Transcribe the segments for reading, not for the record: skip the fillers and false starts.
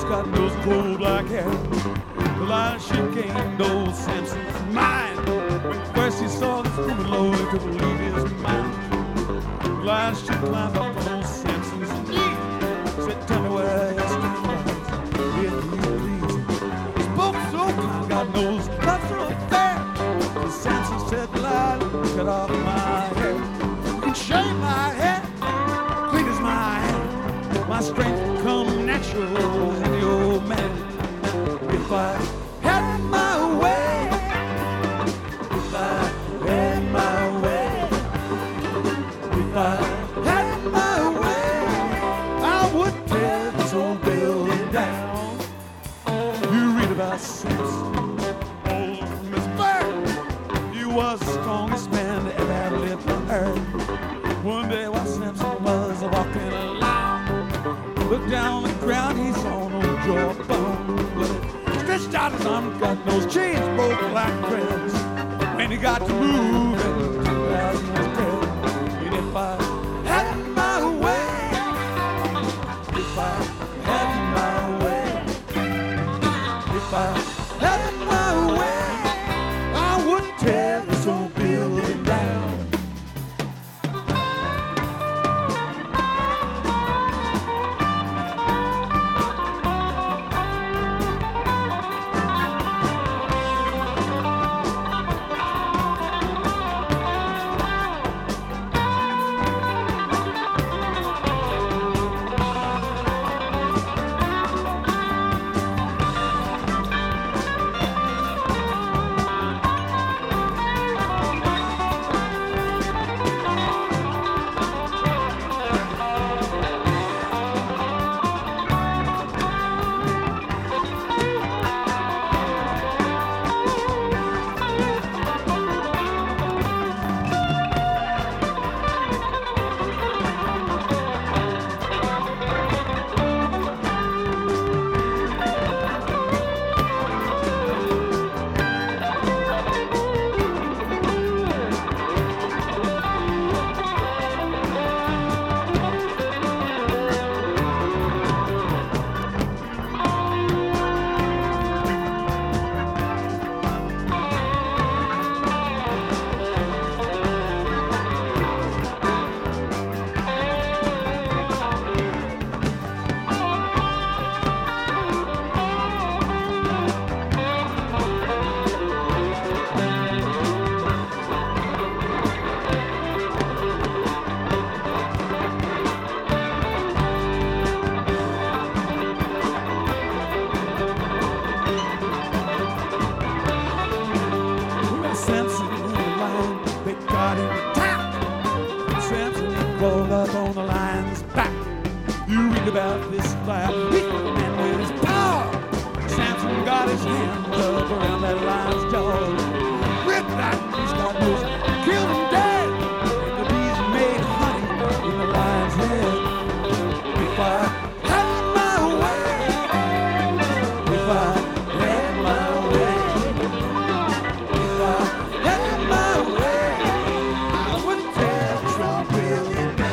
got those cold black hair. The lion she came to old Samson's mind. When first he saw this woman, Lord, he could believe his mind. The lion she climbed up on old Samson's knee. Said, tell me where your strength lies, if you please. Spoke so kind, God knows, not so fair. But Samson said, Lord, cut off my hair. You can shave my hair, clean as my hair. My strength will come natural in the old man. If I had my way, if I had my way, if I had my way, I would tear this old building down. You read about Samson, old Miss Bird. He was the strongest man that ever had lived on earth. One day while Samson was walking along, looked down on the ground, he saw no jawbone. Stretched out his arm, got those chains broke like threads. When he got to moving, 2,000 was dead. And if I had my way, if I had my way, if I had my way, I would tear this old building down. About this fire, he's the man with his power. Samson got his hand up around that lion's jaw. Ripped that beast, God knows, killed him dead. And the bees made honey in the lion's head. If I had my way, if I had my way, if I had my way, I would tear this old building down.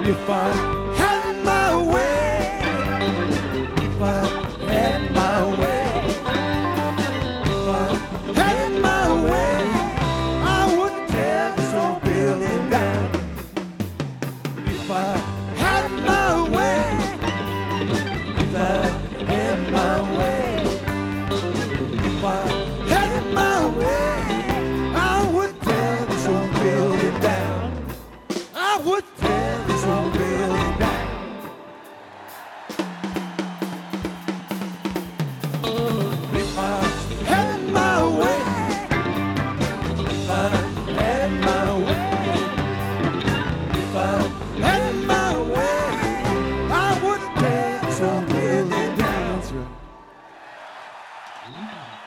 If I had my way, if I had my way, if I had my way, I would tear this old building down. If I had my way, if I had my way, if I had my way, I would tear this old building down. I would tear this old building down. If I had my way, if I had my way, if I had my way, I would tear this old building down.